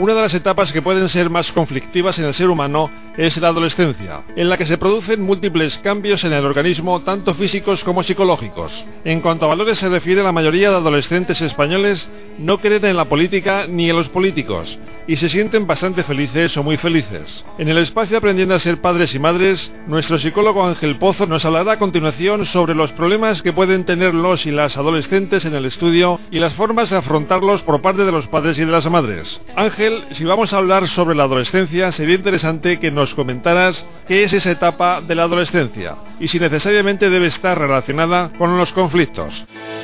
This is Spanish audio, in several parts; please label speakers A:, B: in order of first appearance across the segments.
A: Una de las etapas que pueden ser más conflictivas en el ser humano es la adolescencia, en la que se producen múltiples cambios en el organismo, tanto físicos como psicológicos. En cuanto a valores se refiere, la mayoría de adolescentes españoles no creen en la política ni en los políticos, y se sienten bastante felices o muy felices. En el espacio Aprendiendo a ser padres y madres, nuestro psicólogo Ángel Pozo nos hablará a continuación sobre los problemas que pueden tener los y las adolescentes en el estudio y las formas de afrontarlos por parte de los padres y de las madres. Ángel, si vamos a hablar sobre la adolescencia, sería interesante que nos comentaras qué es esa etapa de la adolescencia y si necesariamente debe estar relacionada con los conflictos.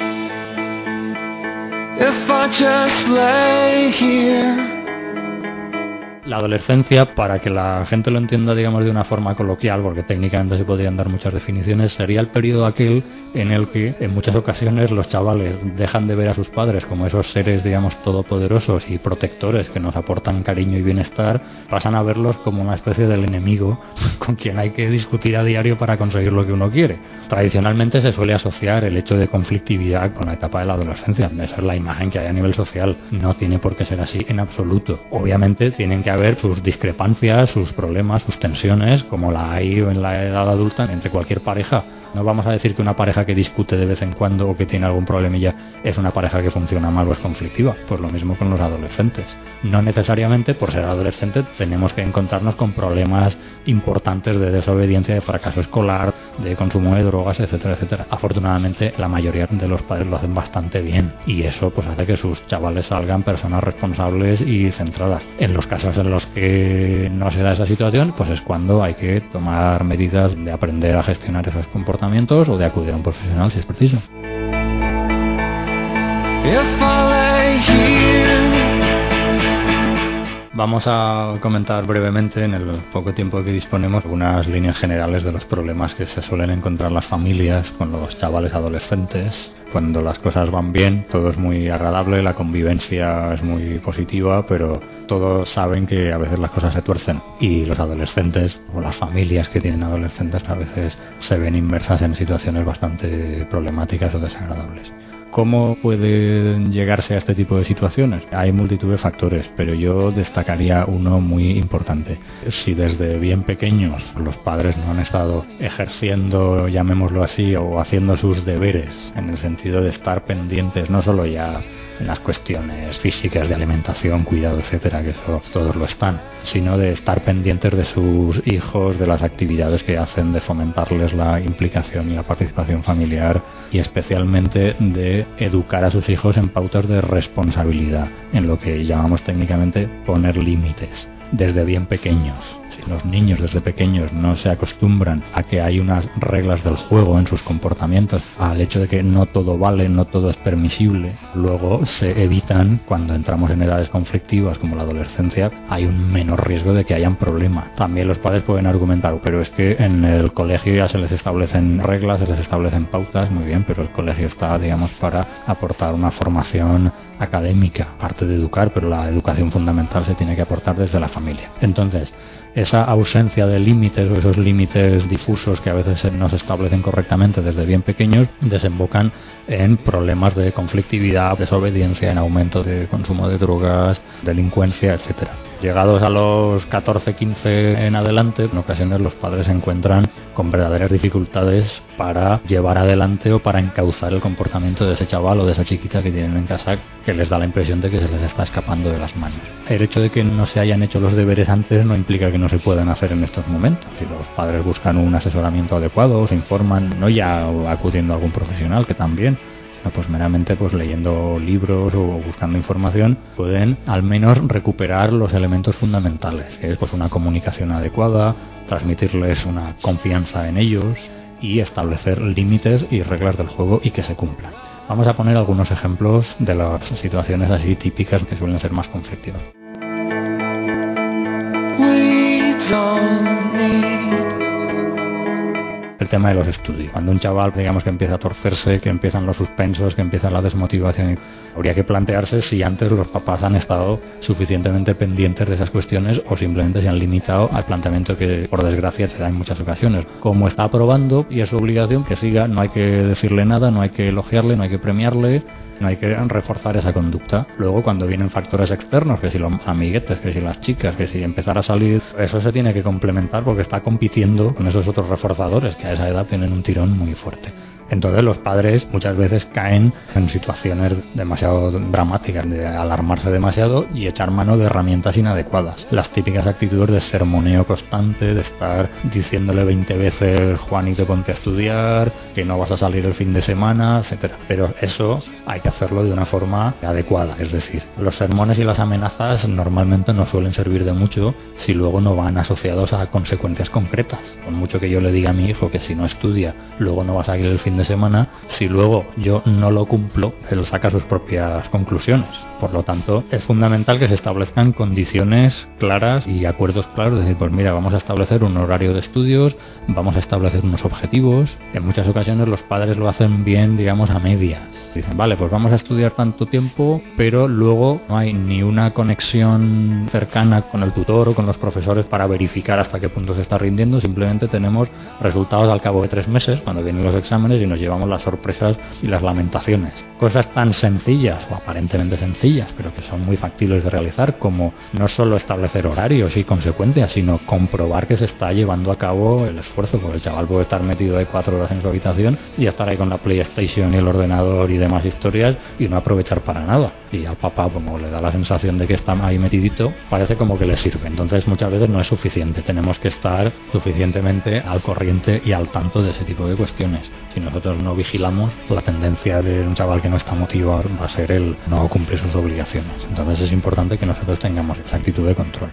B: La adolescencia, para que la gente lo entienda, digamos, de una forma coloquial, porque técnicamente se podrían dar muchas definiciones, sería el periodo aquel en el que en muchas ocasiones los chavales dejan de ver a sus padres como esos seres, digamos, todopoderosos y protectores que nos aportan cariño y bienestar, pasan a verlos como una especie del enemigo con quien hay que discutir a diario para conseguir lo que uno quiere. Tradicionalmente se suele asociar el hecho de conflictividad con la etapa de la adolescencia. Esa es la imagen que hay a nivel social. No tiene por qué ser así en absoluto. Obviamente tienen que haber sus discrepancias, sus problemas, sus tensiones, como la hay en la edad adulta entre cualquier pareja. No vamos a decir que una pareja que discute de vez en cuando o que tiene algún problemilla es una pareja que funciona mal o es conflictiva. Pues lo mismo con los adolescentes. No necesariamente por ser adolescente tenemos que encontrarnos con problemas importantes de desobediencia, de fracaso escolar, de consumo de drogas, etcétera, etcétera. Afortunadamente la mayoría de los padres lo hacen bastante bien y eso pues hace que sus chavales salgan personas responsables y centradas. En los casos en los que no se da esa situación, pues es cuando hay que tomar medidas de aprender a gestionar esos comportamientos o de acudir a un profesional si es preciso. Vamos a comentar brevemente, en el poco tiempo que disponemos, algunas líneas generales de los problemas que se suelen encontrar las familias con los chavales adolescentes. Cuando las cosas van bien, todo es muy agradable, la convivencia es muy positiva, pero todos saben que a veces las cosas se tuercen y los adolescentes o las familias que tienen adolescentes a veces se ven inmersas en situaciones bastante problemáticas o desagradables. ¿Cómo puede llegarse a este tipo de situaciones? Hay multitud de factores, pero yo destacaría uno muy importante. Si desde bien pequeños los padres no han estado ejerciendo, llamémoslo así, o haciendo sus deberes, en el sentido de estar pendientes, no solo ya en las cuestiones físicas de alimentación, cuidado, etcétera, que eso todos lo están, sino de estar pendientes de sus hijos, de las actividades que hacen, de fomentarles la implicación y la participación familiar y especialmente de educar a sus hijos en pautas de responsabilidad, en lo que llamamos técnicamente poner límites desde bien pequeños. Si los niños desde pequeños no se acostumbran a que hay unas reglas del juego en sus comportamientos, al hecho de que no todo vale, no todo es permisible, luego se evitan, cuando entramos en edades conflictivas como la adolescencia, hay un menor riesgo de que hayan problemas. También los padres pueden argumentar, pero es que en el colegio ya se les establecen reglas, se les establecen pautas, muy bien, pero el colegio está, digamos, para aportar una formación académica, aparte de educar, pero la educación fundamental se tiene que aportar desde la familia. Entonces, esa ausencia de límites o esos límites difusos que a veces no se establecen correctamente desde bien pequeños desembocan en problemas de conflictividad, desobediencia, en aumento de consumo de drogas, delincuencia, etcétera. Llegados a los 14, 15 en adelante, en ocasiones los padres se encuentran con verdaderas dificultades para llevar adelante o para encauzar el comportamiento de ese chaval o de esa chiquita que tienen en casa, que les da la impresión de que se les está escapando de las manos. El hecho de que no se hayan hecho los deberes antes no implica que no se puedan hacer en estos momentos. Si los padres buscan un asesoramiento adecuado, se informan, no ya acudiendo a algún profesional, que también, pues meramente pues leyendo libros o buscando información, pueden al menos recuperar los elementos fundamentales, que es pues una comunicación adecuada, transmitirles una confianza en ellos y establecer límites y reglas del juego y que se cumplan. Vamos a poner algunos ejemplos de las situaciones así típicas que suelen ser más conflictivas. El tema de los estudios. Cuando un chaval, digamos, que empieza a torcerse, que empiezan los suspensos, que empieza la desmotivación, habría que plantearse si antes los papás han estado suficientemente pendientes de esas cuestiones o simplemente se han limitado al planteamiento que, por desgracia, se da en muchas ocasiones. Como está aprobando y es su obligación que siga, no hay que decirle nada, no hay que elogiarle, no hay que premiarle, no hay que reforzar esa conducta. Luego, cuando vienen factores externos, que si los amiguetes, que si las chicas, que si empezar a salir, eso se tiene que complementar porque está compitiendo con esos otros reforzadores que a esa edad tienen un tirón muy fuerte. Entonces los padres muchas veces caen en situaciones demasiado dramáticas, de alarmarse demasiado y echar mano de herramientas inadecuadas. Las típicas actitudes de sermoneo constante, de estar diciéndole 20 veces Juanito ponte a estudiar, que no vas a salir el fin de semana, etcétera. Pero eso hay que hacerlo de una forma adecuada, es decir, los sermones y las amenazas normalmente no suelen servir de mucho si luego no van asociados a consecuencias concretas. Por mucho que yo le diga a mi hijo que si no estudia luego no va a salir el fin de semana, si luego yo no lo cumplo, él saca sus propias conclusiones. Por lo tanto, es fundamental que se establezcan condiciones claras y acuerdos claros, es decir, pues mira, vamos a establecer un horario de estudios, vamos a establecer unos objetivos. En muchas ocasiones los padres lo hacen bien, digamos, a medias. Dicen, vale, pues vamos a estudiar tanto tiempo, pero luego no hay ni una conexión cercana con el tutor o con los profesores para verificar hasta qué punto se está rindiendo. Simplemente tenemos resultados al cabo de 3 meses, cuando vienen los exámenes, y nos llevamos las sorpresas y las lamentaciones. Cosas tan sencillas, o aparentemente sencillas, pero que son muy factibles de realizar, como no solo establecer horarios y consecuencias, sino comprobar que se está llevando a cabo el esfuerzo, porque el chaval puede estar metido ahí 4 horas en su habitación y estar ahí con la PlayStation y el ordenador y demás historias y no aprovechar para nada. Y al papá, como le da la sensación de que está ahí metidito, parece como que le sirve. Entonces muchas veces no es suficiente, tenemos que estar suficientemente al corriente y al tanto de ese tipo de cuestiones. Si nosotros no vigilamos, la tendencia de un chaval que no está motivado va a ser el no cumplir sus obligaciones. Entonces es importante que nosotros tengamos esa actitud de control.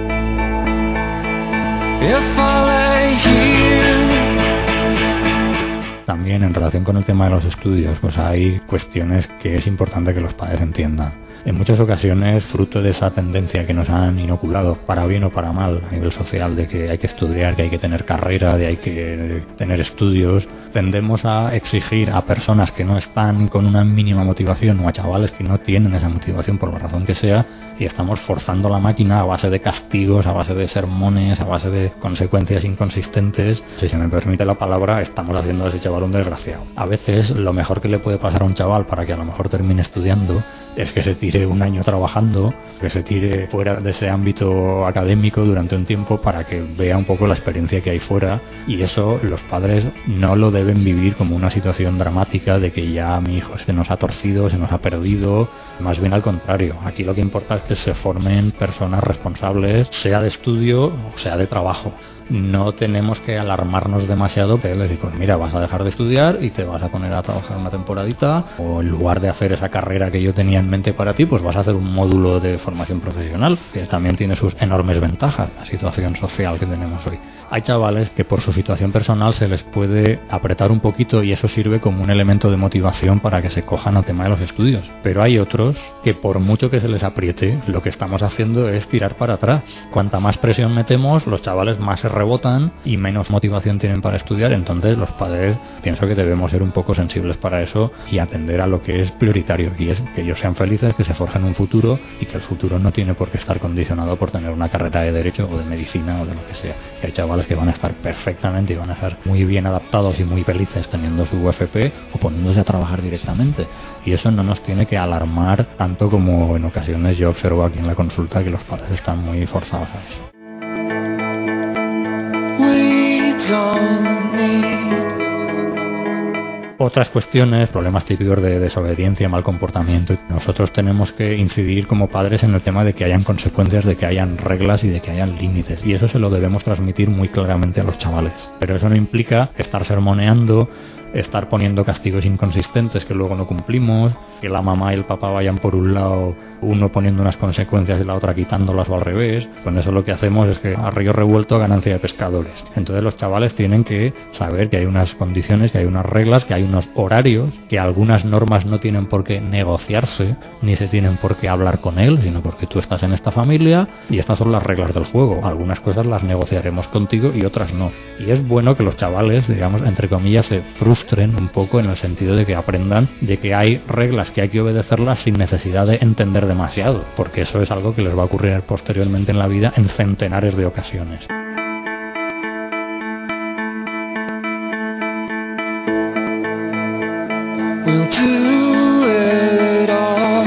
B: También en relación con el tema de los estudios, pues hay cuestiones que es importante que los padres entiendan. En muchas ocasiones, fruto de esa tendencia que nos han inoculado, para bien o para mal, a nivel social, de que hay que estudiar, que hay que tener carrera, de hay que tener estudios, tendemos a exigir a personas que no están con una mínima motivación o a chavales que no tienen esa motivación por la razón que sea, y estamos forzando la máquina a base de castigos, a base de sermones, a base de consecuencias inconsistentes. Si se me permite la palabra, estamos haciendo a ese chaval un desgraciado. A veces lo mejor que le puede pasar a un chaval para que a lo mejor termine estudiando es que se tire un año trabajando, que se tire fuera de ese ámbito académico durante un tiempo para que vea un poco la experiencia que hay fuera, y eso los padres no lo deben vivir como una situación dramática de que ya mi hijo se nos ha torcido, se nos ha perdido. Más bien al contrario, aquí lo que importa es que se formen personas responsables, sea de estudio o sea de trabajo. No tenemos que alarmarnos demasiado de decir, pues mira, vas a dejar de estudiar y te vas a poner a trabajar una temporadita, o en lugar de hacer esa carrera que yo tenía en mente para ti, pues vas a hacer un módulo de formación profesional, que también tiene sus enormes ventajas, la situación social que tenemos hoy. Hay chavales que por su situación personal se les puede apretar un poquito y eso sirve como un elemento de motivación para que se cojan al tema de los estudios, pero hay otros que por mucho que se les apriete, lo que estamos haciendo es tirar para atrás. Cuanta más presión metemos, los chavales más se rebotan y menos motivación tienen para estudiar. Entonces los padres, pienso que debemos ser un poco sensibles para eso y atender a lo que es prioritario, y es que ellos sean felices, que se forjen un futuro, y que el futuro no tiene por qué estar condicionado por tener una carrera de derecho o de medicina o de lo que sea. Que hay chavales que van a estar perfectamente y van a estar muy bien adaptados y muy felices teniendo su UFP o poniéndose a trabajar directamente, y eso no nos tiene que alarmar tanto como en ocasiones yo observo aquí en la consulta, que los padres están muy forzados a eso. Otras cuestiones, problemas típicos de desobediencia, mal comportamiento. Nosotros tenemos que incidir como padres en el tema de que hayan consecuencias, de que hayan reglas y de que hayan límites. Y eso se lo debemos transmitir muy claramente a los chavales. Pero eso no implica estar sermoneando, estar poniendo castigos inconsistentes que luego no cumplimos, que la mamá y el papá vayan por un lado, uno poniendo unas consecuencias y la otra quitándolas, o al revés. Con eso lo que hacemos es que a río revuelto, ganancia de pescadores. Entonces los chavales tienen que saber que hay unas condiciones, que hay unas reglas, que hay unos horarios, que algunas normas no tienen por qué negociarse, ni se tienen por qué hablar con él, sino porque tú estás en esta familia y estas son las reglas del juego. Algunas cosas las negociaremos contigo y otras no. Y es bueno que los chavales, digamos, entre comillas, se frustren un poco en el sentido de que aprendan de que hay reglas que hay que obedecerlas sin necesidad de entender demasiado, porque eso es algo que les va a ocurrir posteriormente en la vida en centenares de ocasiones.
C: We'll do it all,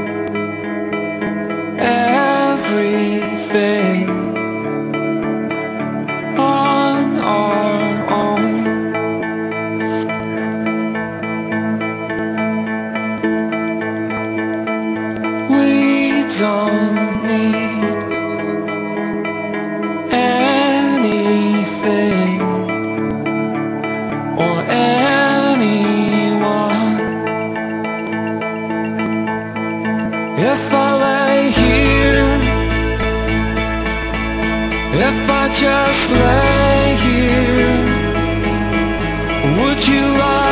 C: everything on our own. We don't need anything or anyone. If I lay here, if I just lay here, would you lie?